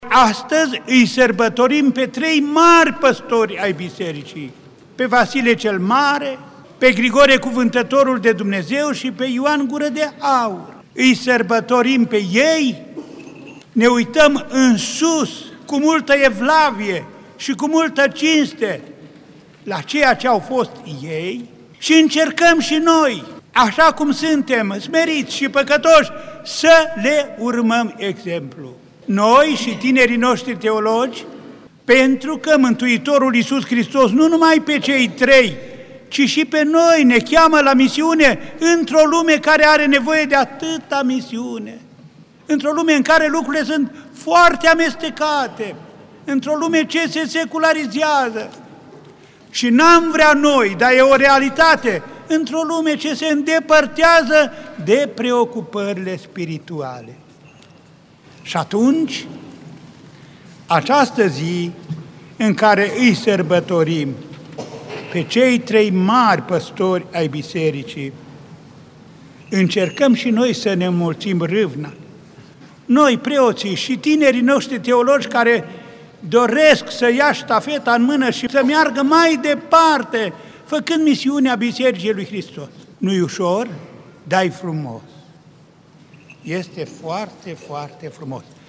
Astăzi îi sărbătorim pe 3 mari păstori ai bisericii, pe Vasile cel Mare, pe Grigore Cuvântătorul de Dumnezeu și pe Ioan Gură de Aur. Îi sărbătorim pe ei, ne uităm în sus cu multă evlavie și cu multă cinste la ceea ce au fost ei și încercăm și noi, așa cum suntem smeriți și păcătoși, să le urmăm exemplu. Noi și tinerii noștri teologi, pentru că Mântuitorul Iisus Hristos nu numai pe cei 3, ci și pe noi ne cheamă la misiune într-o lume care are nevoie de atâta misiune, într-o lume în care lucrurile sunt foarte amestecate, într-o lume ce se secularizează. Și n-am vrea noi, dar e o realitate, într-o lume ce se îndepărtează de preocupările spirituale. Și atunci, această zi în care îi sărbătorim pe cei 3 mari păstori ai bisericii, încercăm și noi să ne înmulțim râvna. Noi, preoții și tinerii noștri teologi care doresc să ia ștafeta în mână și să meargă mai departe, făcând misiunea Bisericii lui Hristos. Nu-i ușor, dar e frumos. Este foarte, foarte frumos.